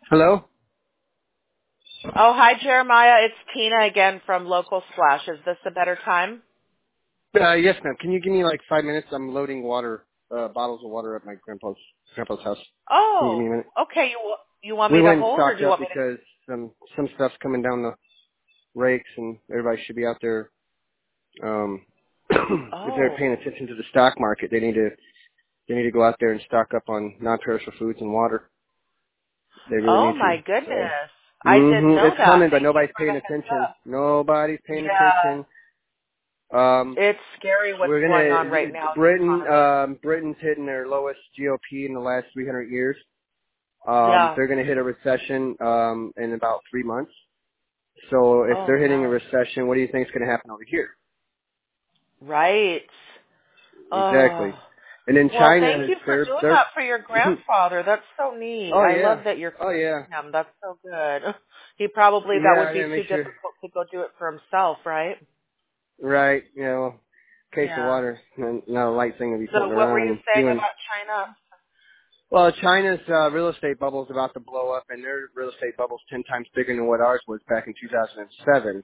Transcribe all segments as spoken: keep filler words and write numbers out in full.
Hello? Oh, hi, Jeremiah. It's Tina again from Local Splash. Is this a better time? Uh, yes, ma'am. Can you give me like five minutes? I'm loading water, uh, bottles of water at my grandpa's, grandpa's house. Can you give me Oh, a minute? okay. You you want We me to went and hold, or do stocked you up want me because some, some stuff's coming down the rakes and everybody should be out there. Um, to? if they're Oh, paying attention to the stock market, they need to, they need to go out there and stock up on non-perishable foods and water. They really oh need to. my So. goodness. I didn't hmm know It's that. coming, but Thank you nobody's for the paying heads attention. up. Nobody's paying Yeah, attention. Um, it's scary what's We're going on right gonna now in the Britain. economy. Um, Britain's hitting their lowest G O P in the last three hundred years. Um, Yeah. they're gonna hit a recession um, in about three months. So if Oh they're hitting a no. recession, what do you think is gonna happen over here? Right. Exactly. Oh. And then Well, thank China, you for they're doing they're. that for your grandfather. That's so neat. oh I love yeah, that you're oh yeah, supporting him. That's so good. He probably, that yeah. would I be gotta too make sure. difficult to go do it for himself, right? Right. You know, case of Yeah. water, not not a light thing to be So floating what were around you and saying doing. about China? Well, China's uh, real estate bubble is about to blow up, and their real estate bubble's ten times bigger than what ours was back in two thousand seven.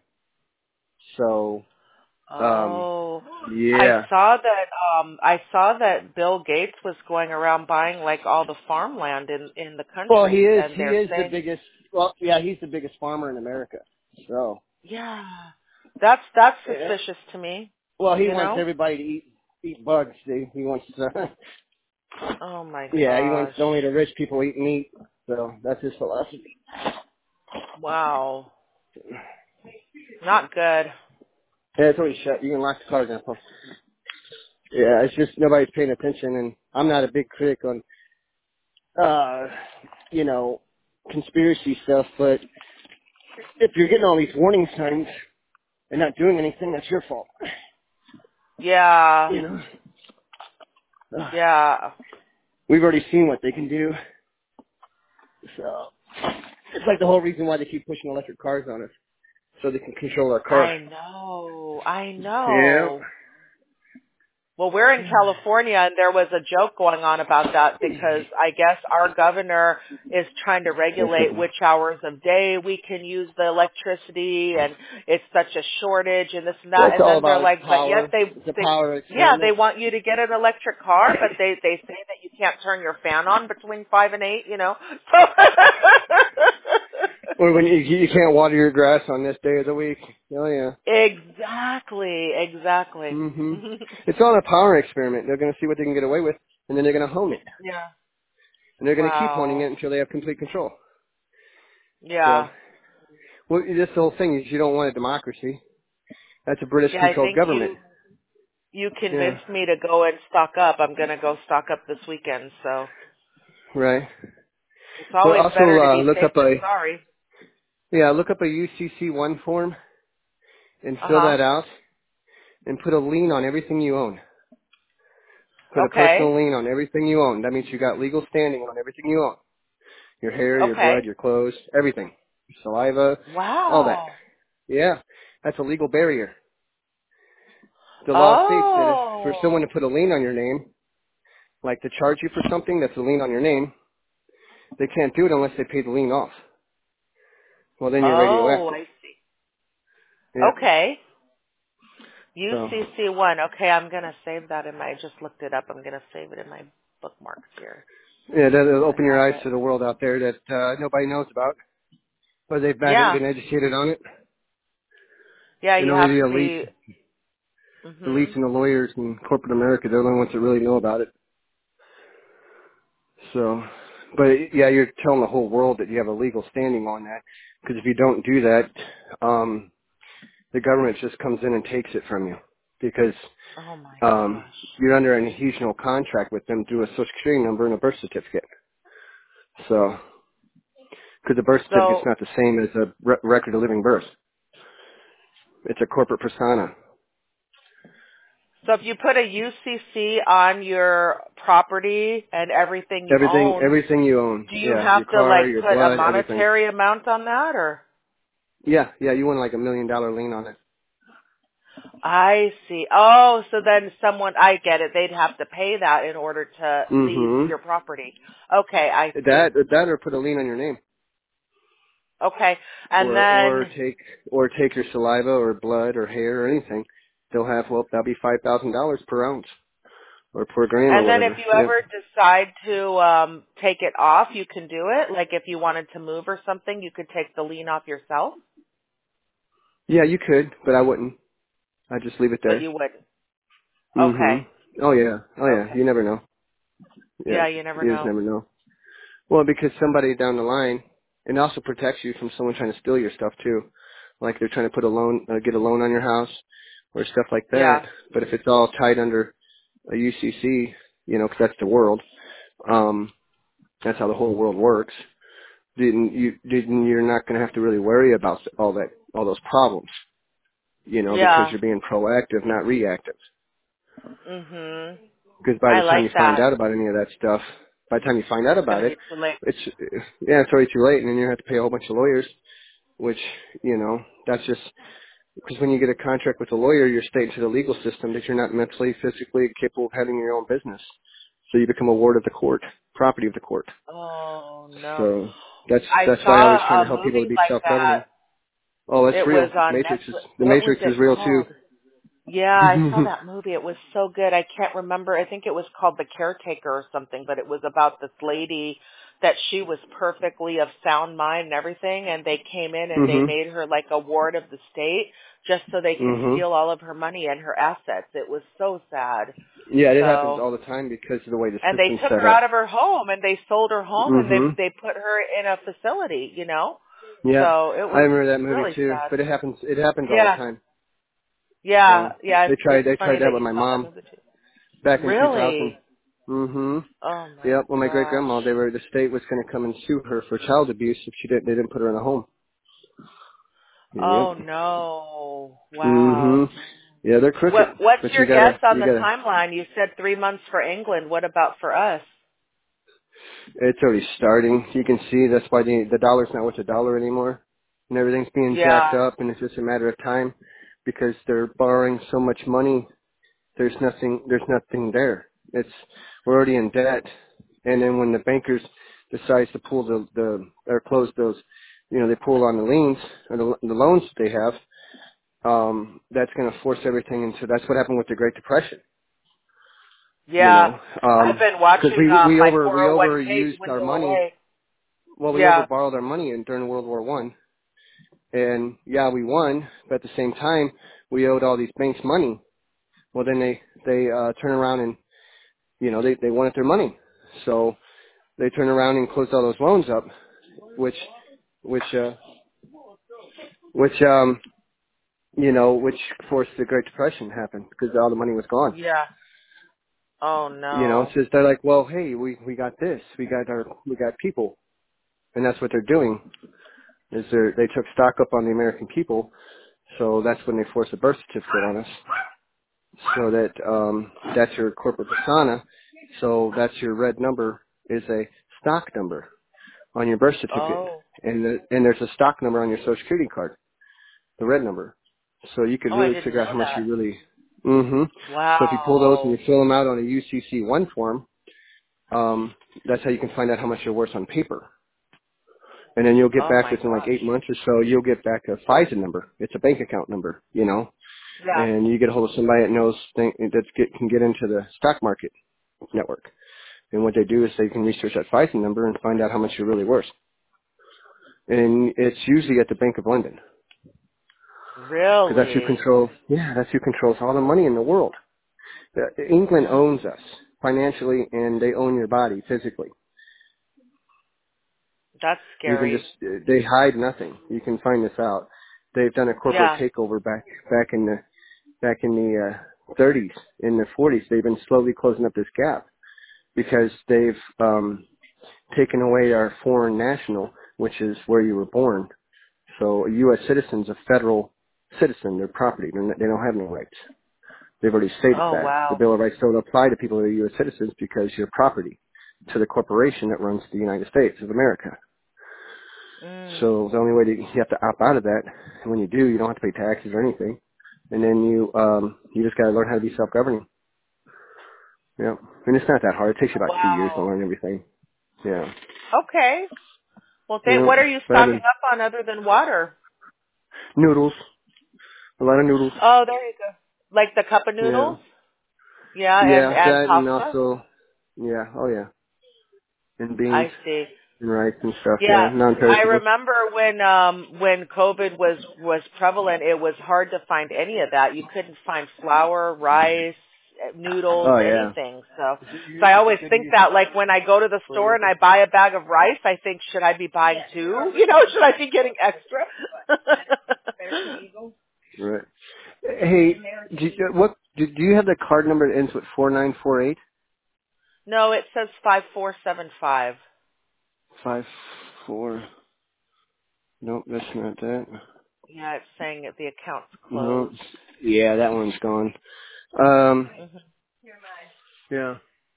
So, um, Oh, I yeah. saw that. Um, I saw that Bill Gates was going around buying like all the farmland in in the Well, he country, is. and He they're is the saying, biggest. Well, yeah, he's the biggest farmer in America. So, yeah, that's that's yeah. suspicious to me. Well, he You wants know? everybody to eat eat bugs. See, he wants. To, Oh my yeah, he wants gosh! only the rich people eat meat. So that's his philosophy. Wow, not good. Yeah, it's already shut. You can lock the car down. Paul. Yeah, it's just nobody's paying attention, and I'm not a big critic on, uh, you know, conspiracy stuff. But if you're getting all these warning signs and not doing anything, that's your fault. Yeah, You know, Ugh. yeah. We've already seen what they can do. So it's like the whole reason why they keep pushing electric cars on us, so they can control our car. I know. I Yeah. know. Well, we're in California, and there was a joke going on about that because I guess our governor is trying to regulate which hours of day we can use the electricity, and it's such a shortage and this and that. It's And all then they're about like, but yet power. they, It's a they power yeah, they experiment. want you to get an electric car, but they they say that you can't turn your fan on between five and eight. You know. Or when you, you can't water your grass on this day of the week. Oh yeah. Exactly. Exactly. hmm It's all a power experiment. They're going to see what they can get away with, and then they're going to hone it. Yeah. And they're going to keep honing it Wow. until they have complete control. So, Yeah. well, this the whole thing is you don't want a democracy. That's a Yeah, I British-controlled think government. you you Yeah. convinced me to go and stock up. I'm going to go stock up this weekend, so Right. it's Well, always also better to uh, be look safe up than a sorry. yeah, look up a U C C one form and fill Uh-huh. that out and put a lien on everything you own. Put a Okay. personal lien on everything you own. That means you got legal standing on everything you own. Your hair, your Okay. blood, your clothes, everything. Your saliva, all that. Wow. Yeah. That's a legal barrier. The law states that if for someone Oh. to put a lien on your name, like to charge you for something that's a lien on your name, they can't do it unless they pay the lien off. Well, then you're Oh, radioactive. I see. Yeah. Okay. So, U C C one. Okay, I'm going to save that in my, I just looked it up. I'm going to save it in my bookmarks here yeah, that'll so I open your have eyes it. to the world out there that uh, nobody knows about, but they haven't Yeah. been educated on it. Yeah, And you only have the to elites, be, the mhm. elites and the lawyers in corporate America, they're the only ones that really know about it. So, but yeah, you're telling the whole world that you have a legal standing on that, because if you don't do that, um, the government just comes in and takes it from you, because Oh my um, gosh. you're under an adhesional contract with them through a social security number and a birth certificate. So, because the birth certificate's So not the same as a re- record of living birth. It's a corporate persona. So if you put a U C C on your property and everything you Everything, own, everything you own. do you Yeah, have your to car, like your put a blood, everything. monetary amount on that, or? Yeah, yeah, you want like a million dollar lien on it. I see. Oh, so then someone, I get it. They'd have to pay that in order to seize Mm-hmm. your property. Okay, I see. That, that or put a lien on your name. Okay. And or or then take or take your saliva or blood or hair or anything. They'll have well that'll be five thousand dollars per ounce or per gram or and then if whatever. you Yep. ever decide to um take it off, you can do it. Like if you wanted to move or something, you could take the lien off yourself, Yeah, you could, but I wouldn't. I'd just leave it but there. you wouldn't. Okay. Mhm. Oh yeah. Oh yeah. Okay. You never know. Yeah. Yeah, you never You just know. never know. Well, because somebody down the line, it also protects you from someone trying to steal your stuff too. Like they're trying to put a loan, uh, get a loan on your house, or stuff like that. Yeah. But if it's all tied under a U C C, you know, 'cause that's the world. Um, that's how the whole world works. Then you, then you're not going to have to really worry about all that, all those problems. You know, because Yeah. you're being proactive, not reactive. Mhm. Because by I the time like you find that. out about any of that stuff, by the time you find out It's about gonna it, be too late. it's yeah, it's already too late, and then you have to pay a whole bunch of lawyers. Which you know, that's just because when you get a contract with a lawyer, you're stating to the legal system that you're not mentally, physically capable of having your own business. So you become a ward of the court, property of the court. Oh no. So that's I that's why I always try saw to a help people movie to be like self-governing. that. Oh, that's It real. was on Matrix is Netflix. the What was Matrix it is real too. called? Yeah, I saw that movie. It was so good. I can't remember. I think it was called The Caretaker or something, but it was about this lady that she was perfectly of sound mind and everything, and they came in and they mhm. made her like a ward of the state just so they could Mhm. steal all of her money and her assets. It was so sad. Yeah, it happens So, all the time because of the way the and they system's took set her up. out of her home and they sold her home and they Mhm. they put her in a facility, you know? Yeah, So, it I was remember that movie really too. sad. But it happens. It happens all the Yeah. time. Yeah, So yeah, they it's tried. it's They tried funny that that with you my saw that mom movie too. back in two thousand. Really? Mm-hmm. Oh my Yep. When my great gosh. grandma, they were the state was going to come and sue her for child abuse if she didn't. They didn't put her in a home. Yep. Oh no. Mm-hmm. Wow. Yeah, they're What crooked, what's but your you guess gotta, on you the gotta. timeline? You said three months for England. What about for us? It's already starting. You can see that's why the the dollar's not worth a dollar anymore, and everything's being jacked Yeah. up, and it's just a matter of time because they're borrowing so much money. There's nothing. There's nothing there. It's we're already in debt, and then when the bankers decides to pull the the or close those, you know, they pull on the liens or the, the loans that they have. Um, that's going to force everything into. That's what happened with the Great Depression. You Yeah. know, I've been because watching we um we my over we four oh one k overused our dwindle money. away. Well, we over Yeah. borrowed our money in during World War One, and yeah, we won, but at the same time, we owed all these banks money. Well, then they they uh, turn around and you know they they wanted their money, so they turn around and closed all those loans up, which which uh, which um you know which forced the Great Depression to happen because all the money was gone. Yeah. Oh You know, no. it's just they're like, well, hey, we we got this, we got our we got people, and that's what they're doing is they they took stock up on the American people, so that's when they forced a birth certificate on us, so that um that's your corporate persona, so that's your red number is a stock number on your birth certificate, Oh. and the, and there's a stock number on your Social Security card, the red number, so you could Oh, I really didn't figure out know how much that. you really. Mm-hmm. So if you pull those and Wow. you fill them out on a U C C one form, um, that's how you can find out how much you're worth on paper. And then you'll get Oh back my within like gosh. eight months or so, you'll get back a FISA number. It's a bank account number, you know, Yeah. and you get a hold of somebody that knows think, that get, can get into the stock market network. And what they do is they can research that FISA number and find out how much you're really worth. And it's usually at the Bank of London because that's who Really? controls. Yeah, that's who controls all the money in the world. Uh, England Mm. owns us financially, and they own your body physically. That's You can scary. just, they hide nothing. You can find this out. They've done a corporate Yeah. takeover back, back in the, back in the, uh, thirties, in the forties. They've been slowly closing up this gap because they've, um, taken away our foreign national, which is where you were born. So a U S citizen's a federal citizen. They're property. They're not, they don't have no rights. They've already stated Oh that. The wow. Bill of Rights don't apply to people who are U S citizens because you're property to the corporation that runs the United States of America. Mm. So the only way to, you have to opt out of that. And when you do, you don't have to pay taxes or anything. And then you, um, you just got to learn how to be self-governing. Yeah. And it's not that hard. It takes you about two years to Wow. learn everything. Yeah. Okay. Well, You th- know, what are you but I've stocking been up on other than water? noodles, a lot of noodles. Oh, there you go. Like the cup of Yeah, noodles? Yeah, and yeah, and that and pasta? also, yeah, oh yeah, and beans I see. and rice and stuff. Yeah, Yeah, I non-perishables. remember when um when COVID was was prevalent, it was hard to find any of that. You couldn't find flour, rice, noodles, Oh yeah. anything. So so I always think that like when I go to the store and I buy a bag of rice, I think should I be buying two? You know, should I be getting extra? Right. Hey, do, you- what do, do you have the card number that ends with four nine four eight? No, it says five four seven five. Five four. Nope, that's not that. Yeah, it's saying that the account's No. closed. Yeah, that one's gone. Um. hmm Yeah.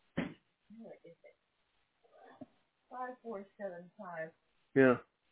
Yeah.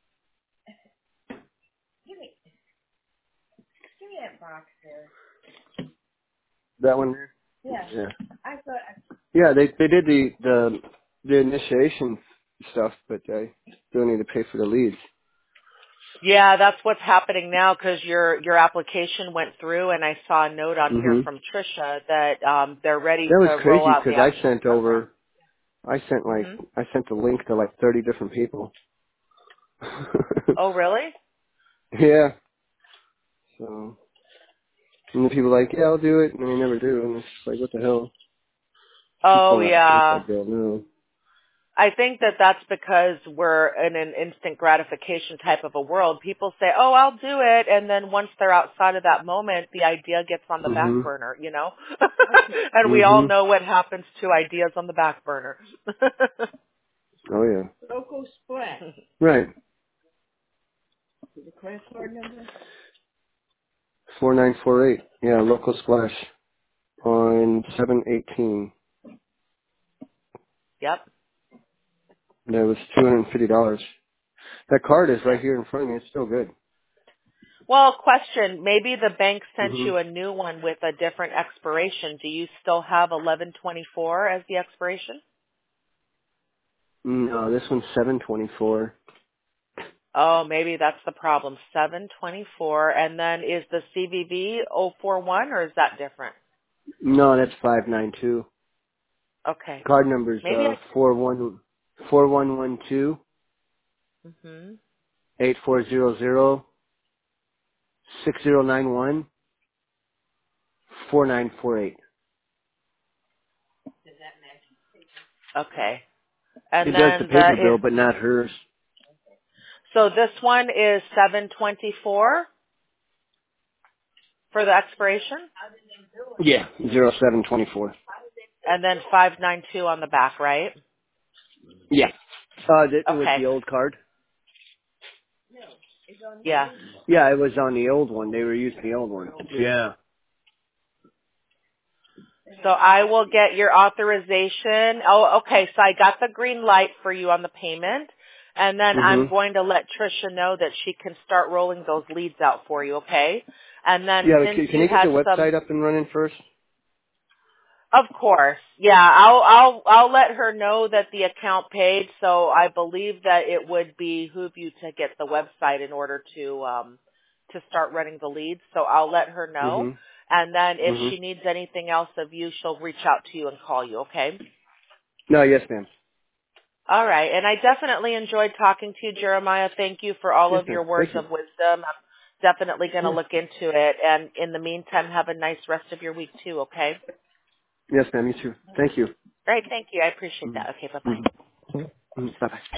That one there. Yeah. Yeah, they they did the the the initiation stuff, but I still need to pay for the leads. Yeah, that's what's happening now because your your application went through, and I saw a note on here Mhm. from Trisha that um, they're ready That was to roll crazy out the because I actual sent program. over I sent like hmm I sent the link to like thirty different people. Oh, really? Yeah. So and the people are like, yeah, I'll do it, and they never do, and it's just like, what the hell? Keep Oh, pulling out the yeah. inside bill. No. I think that that's because we're in an instant gratification type of a world. People say, "Oh, I'll do it," and then once they're outside of that moment, the idea gets on the back Mhm. burner, you know. And we all Mhm. know what happens to ideas on the back burner. Oh yeah. Right. Four nine four eight. Yeah, local splash on seven eighteen. Yep. That was two hundred and fifty dollars. That card is Yeah. right here in front of me. It's still good. Well, question, maybe the bank sent Mhm. you a new one with a different expiration. Do you still have eleven twenty-four as the expiration? No, this one's seven twenty four. Oh, maybe that's the problem. seven twenty-four. And then is the C V V oh four one or is that different? No, that's five nine two. Okay. Card number's Maybe uh I four one four one one two can. hmm eight four zero zero six zero nine one four nine four eight. Okay. It And does the then the paper bill, is but not hers. so this one is seven twenty-four for the expiration Yeah, zero seven twenty four. and then five ninety-two on the back, right? Yeah. Uh, th- it was Okay. the old card. Yeah. Yeah, it was on the old one. They were using the old one. Yeah. So I will get your authorization. Oh, okay. So I got the green light for you on the payment. And then I'm Mhm. going to let Trisha know that she can start rolling those leads out for you, okay? And then Yeah, but since can, can you you get the had some, website up and running first? of course, yeah, I'll, I'll, I'll let her know that the account paid. So I believe that it would behoove you to get the website in order to, um, to start running the leads. So I'll let her know. Mhm. And then if Mhm. she needs anything else of you, she'll reach out to you and call you, okay? No, yes, ma'am. All right. And I definitely enjoyed talking to you, Jeremiah. Thank you for all Yes, of ma'am. your words Thank you. of wisdom. I'm definitely going to Yeah. look into it. And in the meantime, have a nice rest of your week too, okay? Yes, ma'am. You too. Thank you. All right. Thank you. I appreciate Mhm. that. Okay. Bye-bye. Mhm. Mhm. Bye bye.